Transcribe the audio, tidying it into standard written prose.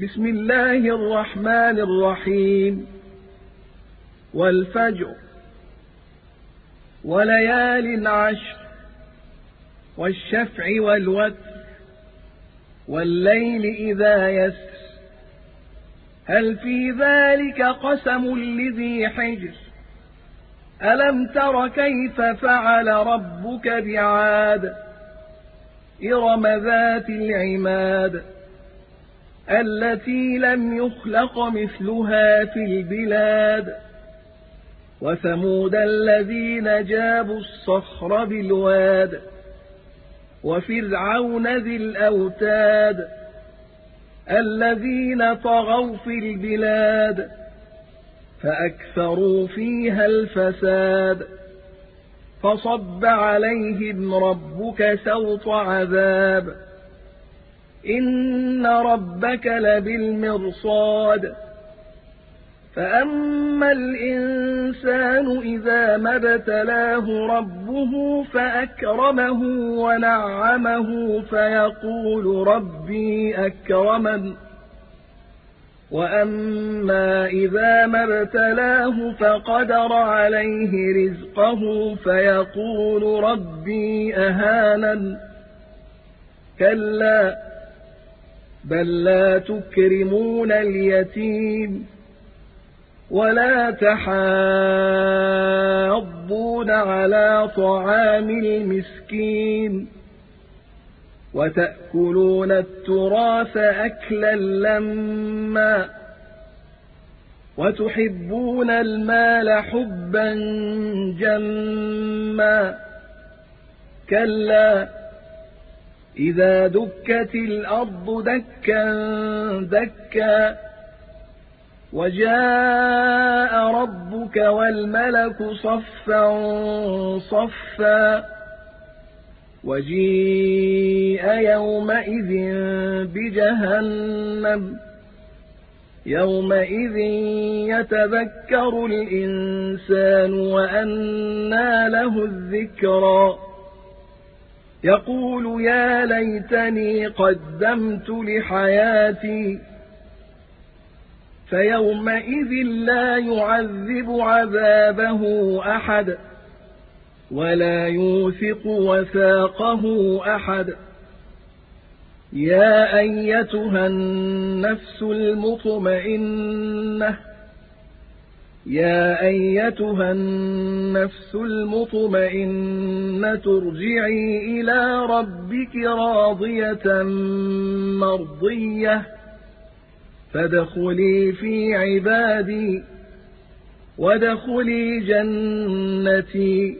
بسم الله الرحمن الرحيم والفجر وليال عشر والشفع والوتر والليل إذا يسر هل في ذلك قسم لذي حجر ألم تر كيف فعل ربك بعاد إرم ذات العماد التي لم يخلق مثلها في البلاد وثمود الذين جابوا الصخر بالواد وفرعون ذي الأوتاد الذين طغوا في البلاد فأكثروا فيها الفساد فصب عليهم ربك سوط عذاب إن ربك لبالمرصاد فأما الإنسان إذا ما ابتلاه ربه فأكرمه ونعمه فيقول ربي أكرمن وأما إذا ما ابتلاه فقدر عليه رزقه فيقول ربي أهانن كلا بل لا تكرمون اليتيم ولا تحاضون على طعام المسكين وتأكلون التراث أكلا لما وتحبون المال حبا جما كلا إذا دكت الأرض دكا دكا وجاء ربك والملك صفا صفا وجيء يومئذ بجهنم يومئذ يتذكر الإنسان وأنى له الذكرى يقول يا ليتني قدمت لحياتي فيومئذ لا يعذب عذابه أحد ولا يوثق وثاقه أحد يا أيتها النفس المطمئنة ارجعي إلى ربك راضية مرضية فادخلي في عبادي وادخلي جنتي